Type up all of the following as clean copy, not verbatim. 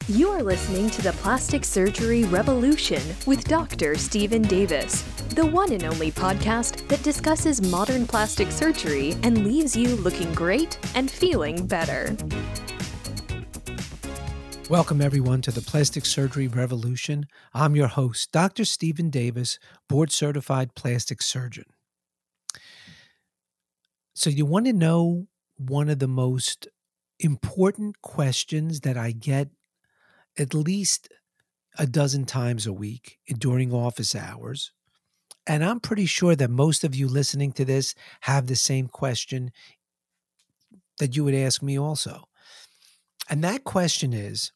You are listening to the Plastic Surgery Revolution with Dr. Stephen Davis, the one and only podcast that discusses modern plastic surgery and leaves you looking great and feeling better. Welcome, everyone, to the Plastic Surgery Revolution. I'm your host, Dr. Stephen Davis, board-certified plastic surgeon. So you want to know one of the most important questions that I get at least a dozen times a week during office hours. And I'm pretty sure that most of you listening to this have the same question that you would ask me also. And that question is,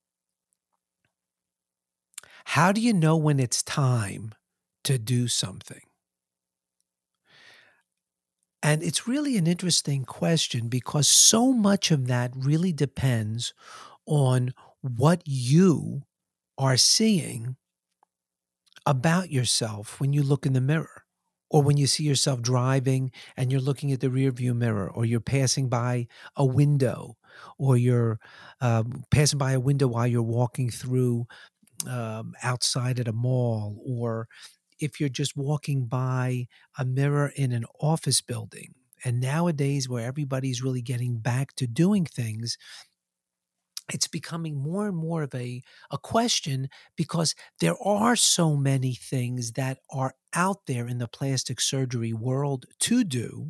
how do you know when it's time to do something? And it's really an interesting question because so much of that really depends on what you are seeing about yourself when you look in the mirror, or when you see yourself driving and you're looking at the rearview mirror, or you're passing by a window, or you're passing by a window while you're walking through outside at a mall, or if you're just walking by a mirror in an office building. And nowadays, where everybody's really getting back to doing things, it's becoming more and more of a question because there are so many things that are out there in the plastic surgery world to do.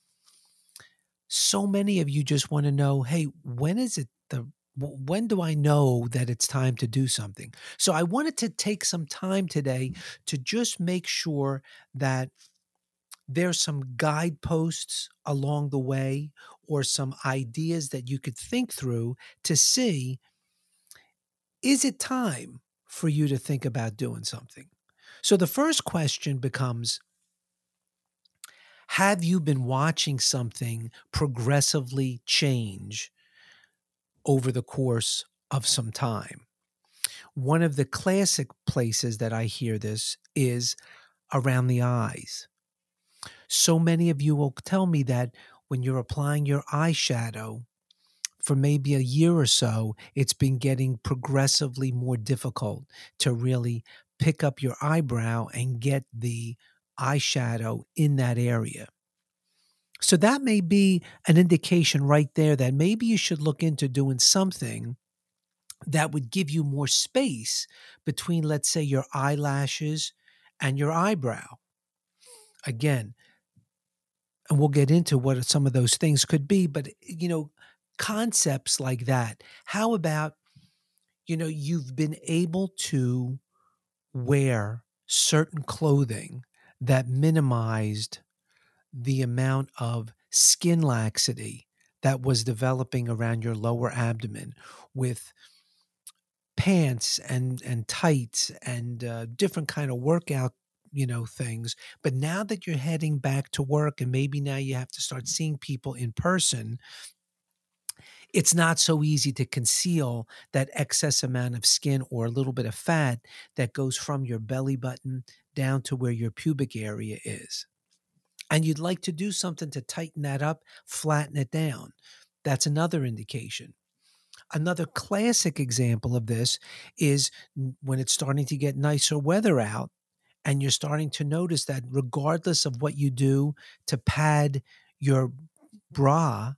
So many of you just want to know, hey, when do I know that it's time to do something? So I wanted to take some time today to just make sure that there's some guideposts along the way or some ideas that you could think through to see, is it time for you to think about doing something? So the first question becomes, have you been watching something progressively change over the course of some time? One of the classic places that I hear this is around the eyes. So many of you will tell me that when you're applying your eyeshadow for maybe a year or so, it's been getting progressively more difficult to really pick up your eyebrow and get the eyeshadow in that area. So that may be an indication right there that maybe you should look into doing something that would give you more space between, let's say, your eyelashes and your eyebrow. Again, and we'll get into what some of those things could be, but, concepts like that. How about, you've been able to wear certain clothing that minimized the amount of skin laxity that was developing around your lower abdomen with pants and tights and different kind of workout things. But now that you're heading back to work and maybe now you have to start seeing people in person, it's not so easy to conceal that excess amount of skin or a little bit of fat that goes from your belly button down to where your pubic area is. And you'd like to do something to tighten that up, flatten it down. That's another indication. Another classic example of this is when it's starting to get nicer weather out and you're starting to notice that regardless of what you do to pad your bra,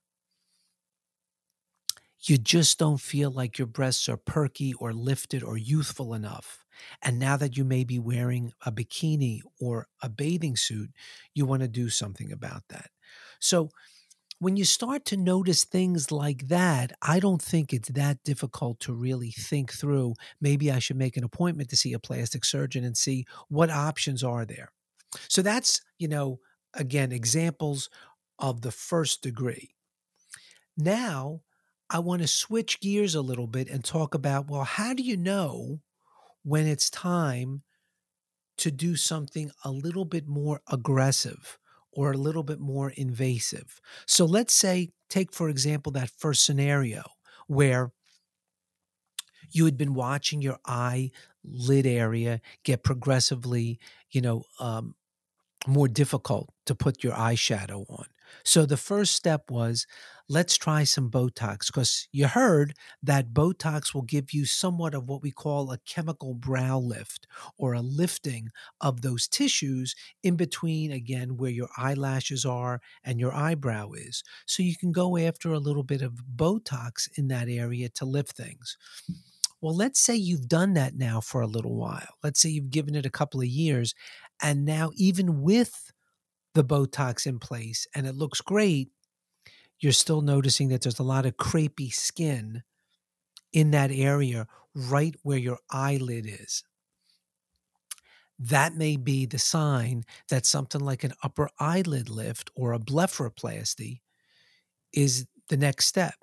you just don't feel like your breasts are perky or lifted or youthful enough. And now that you may be wearing a bikini or a bathing suit, you want to do something about that. So when you start to notice things like that, I don't think it's that difficult to really think through. Maybe I should make an appointment to see a plastic surgeon and see what options are there. So that's, again, examples of the first degree. Now, I want to switch gears a little bit and talk about, well, how do you know when it's time to do something a little bit more aggressive or a little bit more invasive? So let's say, take for example, that first scenario where you had been watching your eyelid area get progressively, more difficult to put your eyeshadow on. So the first step was, let's try some Botox, because you heard that Botox will give you somewhat of what we call a chemical brow lift, or a lifting of those tissues in between, again, where your eyelashes are and your eyebrow is. So you can go after a little bit of Botox in that area to lift things. Well, let's say you've done that now for a little while. Let's say you've given it a couple of years, and now even with the Botox in place and it looks great, you're still noticing that there's a lot of crepey skin in that area right where your eyelid is. That may be the sign that something like an upper eyelid lift or a blepharoplasty is the next step.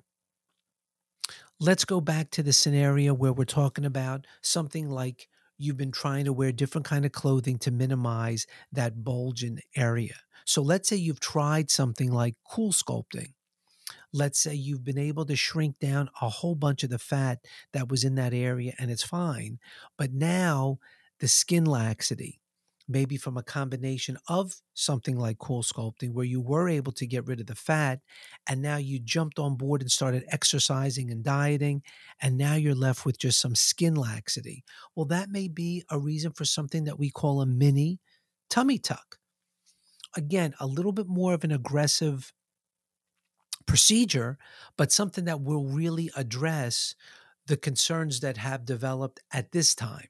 Let's go back to the scenario where we're talking about something like you've been trying to wear different kind of clothing to minimize that bulging area. So let's say you've tried something like CoolSculpting. Let's say you've been able to shrink down a whole bunch of the fat that was in that area and it's fine. But now the skin laxity, maybe from a combination of something like CoolSculpting, where you were able to get rid of the fat, and now you jumped on board and started exercising and dieting, and now you're left with just some skin laxity. Well, that may be a reason for something that we call a mini tummy tuck. Again, a little bit more of an aggressive procedure, but something that will really address the concerns that have developed at this time.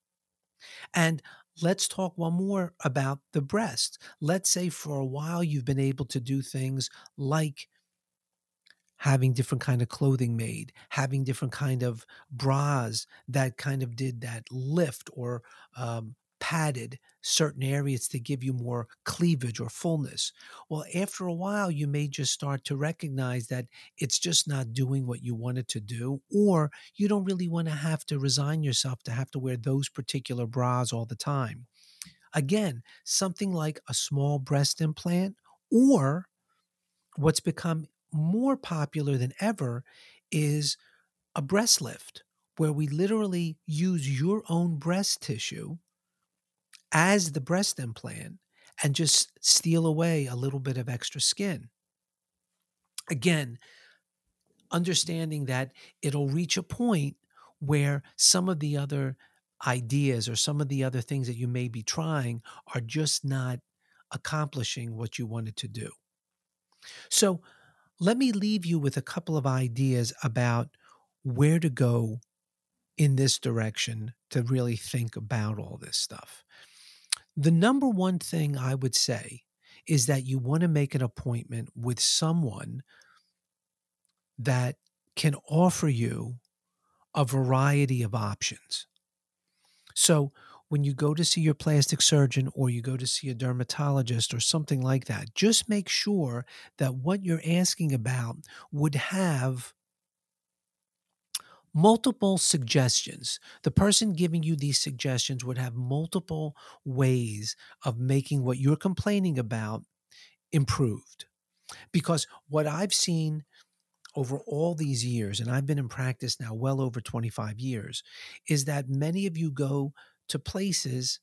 And let's talk one more about the breast. Let's say for a while you've been able to do things like having different kind of clothing made, having different kind of bras that kind of did that lift or padded certain areas to give you more cleavage or fullness. Well, after a while, you may just start to recognize that it's just not doing what you want it to do, or you don't really want to have to resign yourself to have to wear those particular bras all the time. Again, something like a small breast implant, or what's become more popular than ever is a breast lift, where we literally use your own breast tissue as the breast implant and just steal away a little bit of extra skin. Again, understanding that it'll reach a point where some of the other ideas or some of the other things that you may be trying are just not accomplishing what you wanted to do. So let me leave you with a couple of ideas about where to go in this direction to really think about all this stuff. The number one thing I would say is that you want to make an appointment with someone that can offer you a variety of options. So when you go to see your plastic surgeon or you go to see a dermatologist or something like that, just make sure that what you're asking about would have multiple suggestions. The person giving you these suggestions would have multiple ways of making what you're complaining about improved. Because what I've seen over all these years, and I've been in practice now well over 25 years, is that many of you go to places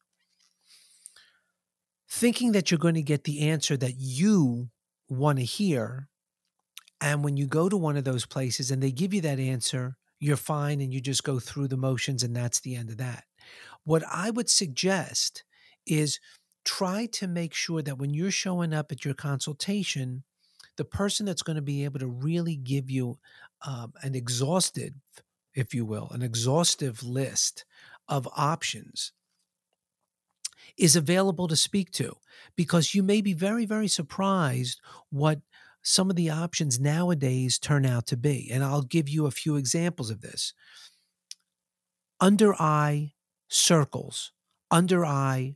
thinking that you're going to get the answer that you want to hear. And when you go to one of those places and they give you that answer, you're fine and you just go through the motions and that's the end of that. What I would suggest is try to make sure that when you're showing up at your consultation, the person that's going to be able to really give you an exhaustive, if you will, an exhaustive list of options is available to speak to, because you may be very, very surprised what some of the options nowadays turn out to be. And I'll give you a few examples of this. Under eye circles, under eye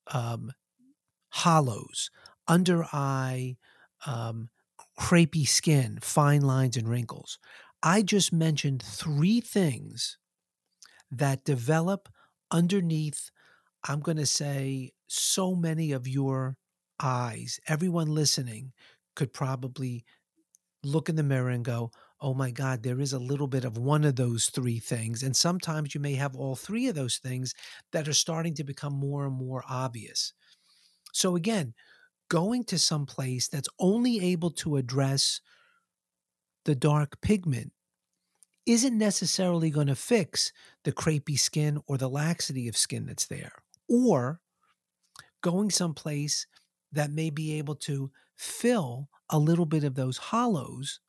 hollows, under eye crepey skin, fine lines and wrinkles. I just mentioned three things that develop underneath, I'm going to say, so many of your eyes. Everyone listening could probably look in the mirror and go, oh my God, there is a little bit of one of those three things. And sometimes you may have all three of those things that are starting to become more and more obvious. So again, going to some place that's only able to address the dark pigment isn't necessarily going to fix the crepey skin or the laxity of skin that's there. Or going someplace that may be able to fill a little bit of those hollows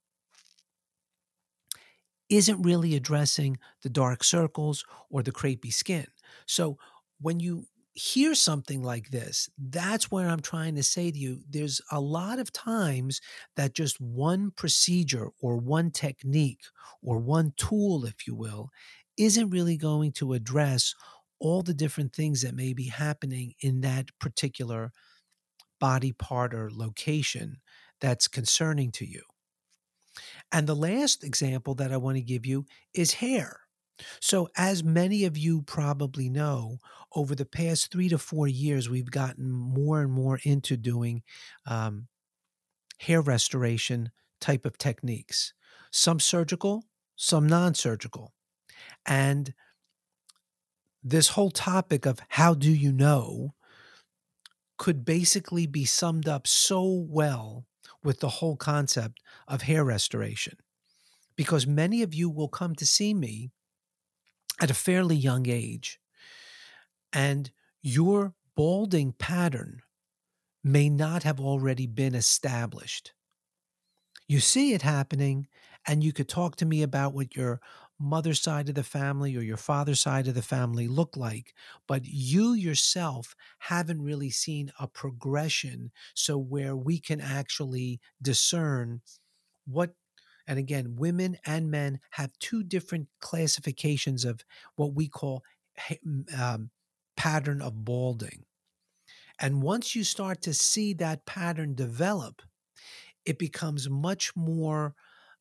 isn't really addressing the dark circles or the crepey skin. So when you hear something like this, that's where I'm trying to say to you, there's a lot of times that just one procedure or one technique or one tool, if you will, isn't really going to address all the different things that may be happening in that particular body part or location that's concerning to you. And the last example that I want to give you is hair. So, as many of you probably know, over the past 3 to 4 years, we've gotten more and more into doing hair restoration type of techniques, some surgical, some non-surgical. And this whole topic of how do you know could basically be summed up so well with the whole concept of hair restoration. Because many of you will come to see me at a fairly young age, and your balding pattern may not have already been established. You see it happening, and you could talk to me about what your mother's side of the family or your father's side of the family look like, but you yourself haven't really seen a progression so where we can actually discern what. And again, women and men have two different classifications of what we call pattern of balding. And once you start to see that pattern develop, it becomes much more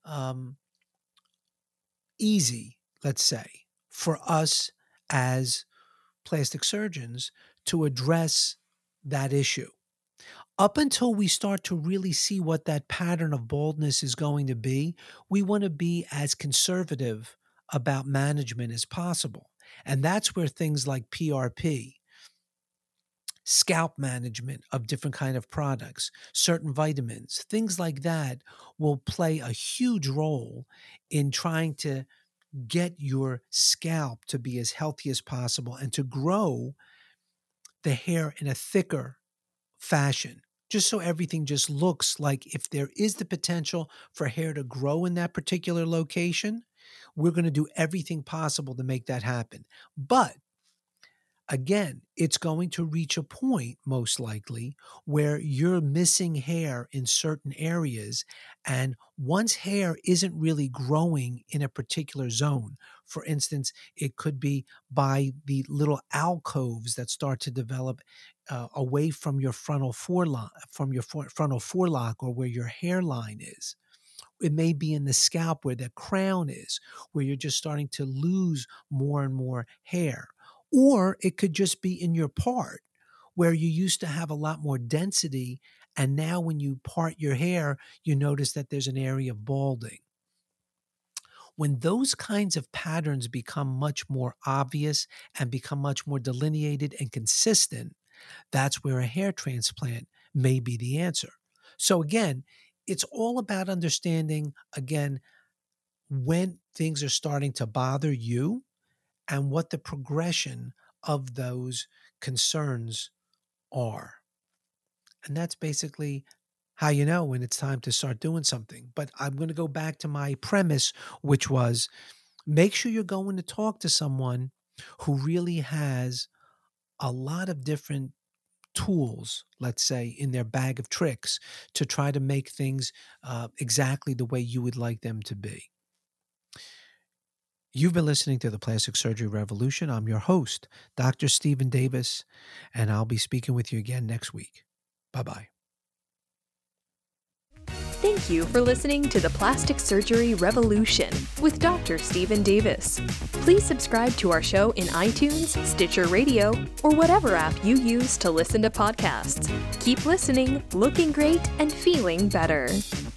easy, let's say, for us as plastic surgeons to address that issue. Up until we start to really see what that pattern of baldness is going to be, we want to be as conservative about management as possible. And that's where things like PRP, scalp management of different kind of products, certain vitamins, things like that will play a huge role in trying to get your scalp to be as healthy as possible and to grow the hair in a thicker fashion, just so everything just looks like if there is the potential for hair to grow in that particular location, we're going to do everything possible to make that happen. But again, it's going to reach a point, most likely, where you're missing hair in certain areas. And once hair isn't really growing in a particular zone, for instance, it could be by the little alcoves that start to develop away from your frontal forelock, or where your hairline is. It may be in the scalp where the crown is, where you're just starting to lose more and more hair. Or it could just be in your part where you used to have a lot more density. And now when you part your hair, you notice that there's an area of balding. When those kinds of patterns become much more obvious and become much more delineated and consistent, that's where a hair transplant may be the answer. So again, it's all about understanding, again, when things are starting to bother you and what the progression of those concerns are. And that's basically how you know when it's time to start doing something. But I'm going to go back to my premise, which was make sure you're going to talk to someone who really has a lot of different tools, let's say, in their bag of tricks to try to make things exactly the way you would like them to be. You've been listening to the Plastic Surgery Revolution. I'm your host, Dr. Stephen Davis, and I'll be speaking with you again next week. Bye-bye. Thank you for listening to the Plastic Surgery Revolution with Dr. Stephen Davis. Please subscribe to our show in iTunes, Stitcher Radio, or whatever app you use to listen to podcasts. Keep listening, looking great, and feeling better.